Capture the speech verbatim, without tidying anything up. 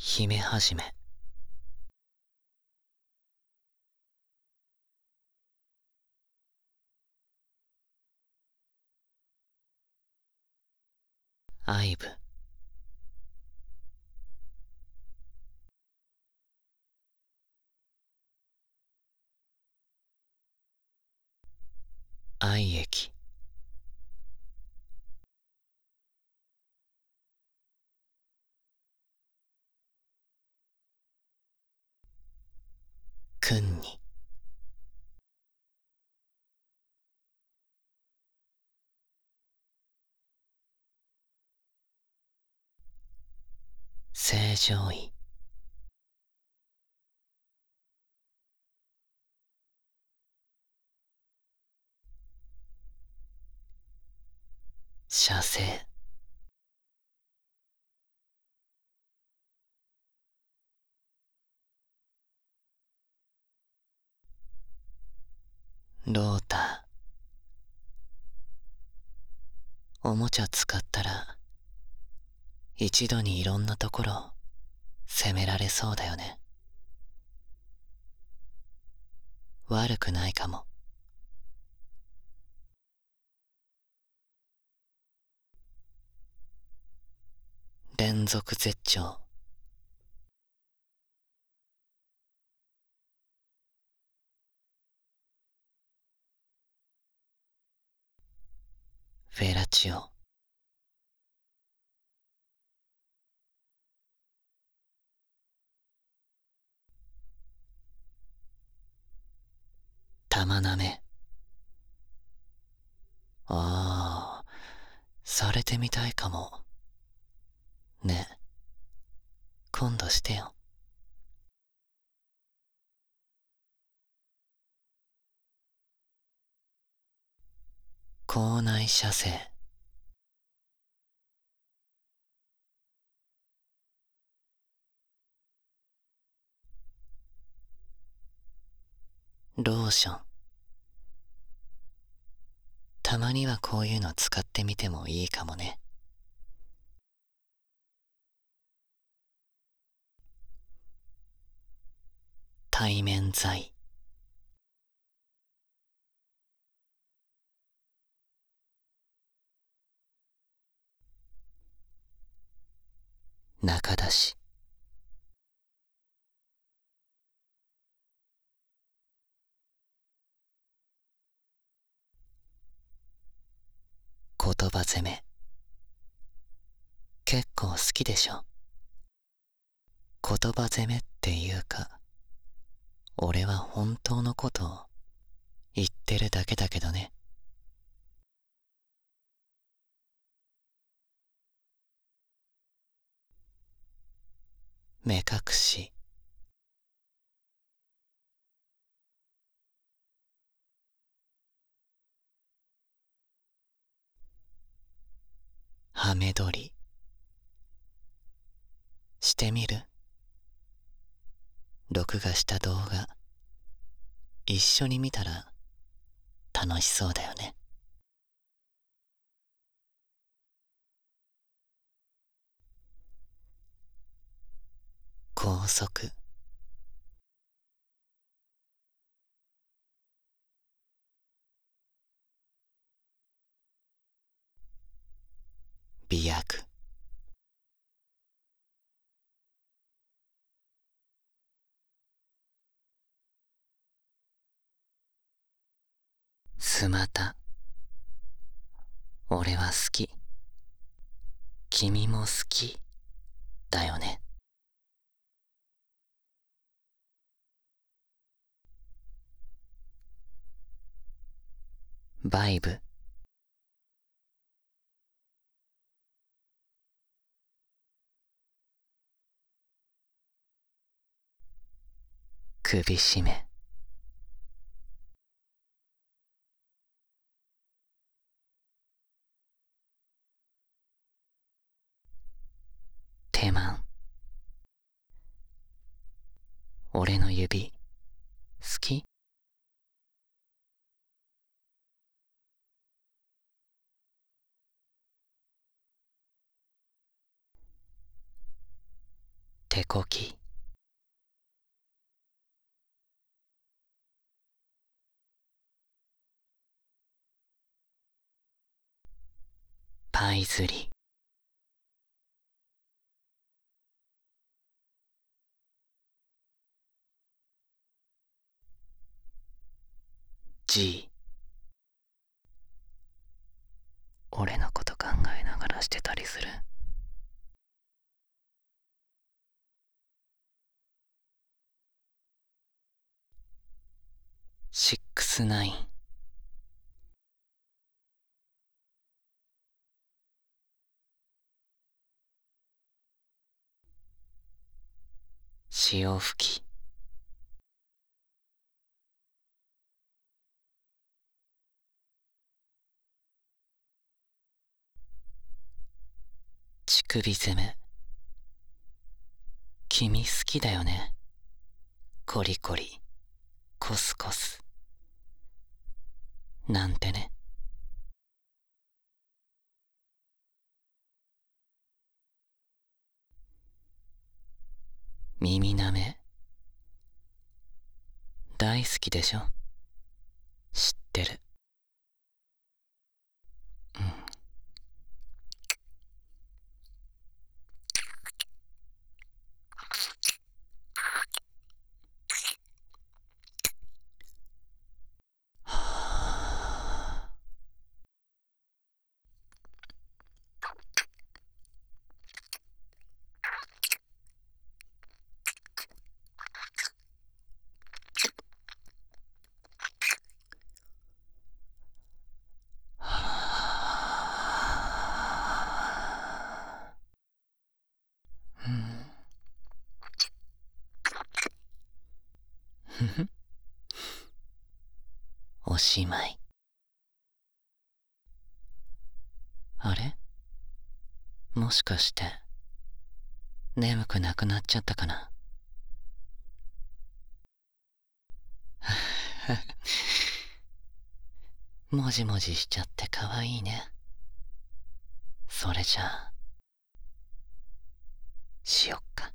姫はじめ。愛撫。愛液。君に。正常位。射精。ローター。おもちゃ使ったら一度にいろんなところ攻められそうだよね。悪くないかも。連続絶頂。フェラチオ。玉なめ。ああ、されてみたいかも。ねえ、今度してよ。口内射精。ローション。たまにはこういうの使ってみてもいいかもね。対面剤。中出し。言葉攻め。結構好きでしょ。言葉攻めっていうか、俺は本当のことを言ってるだけだけどね。目隠し。ハメ撮り。してみる？録画した動画、一緒に見たら楽しそうだよね。高速。媚薬。スマタ。俺は好き。君も好きだよね。バイブ。首絞め。手満。俺の指好き？ 手こき、パイズリ、G、俺のこと考えながらしてたりする。シックスナイン、潮吹き、乳首攻め。君好きだよね。コリコリ、コスコス。なんてね。耳なめ。大好きでしょ。知ってる。うん。はあ。うん。ふふ。おしまい。あれ？もしかして眠くなくなっちゃったかな。もじもじしちゃってかわいいね。それじゃあしよっか。